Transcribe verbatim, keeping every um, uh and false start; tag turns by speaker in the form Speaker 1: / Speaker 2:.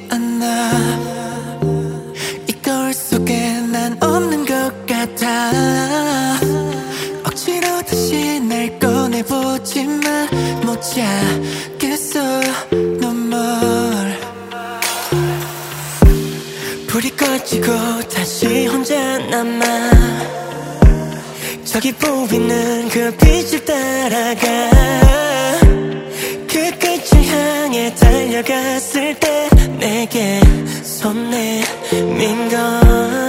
Speaker 1: 않아. 이 거울 속에 난 없는 것 같아. 억지로 다시 날 꺼내보지만 못 찾겠어 no more. 불이 꺼지고 다시 혼자 남아. 저기 보이는 그 빛을 따라가. 그 끝을 향해 달려갔을 때 내게 손 내민 건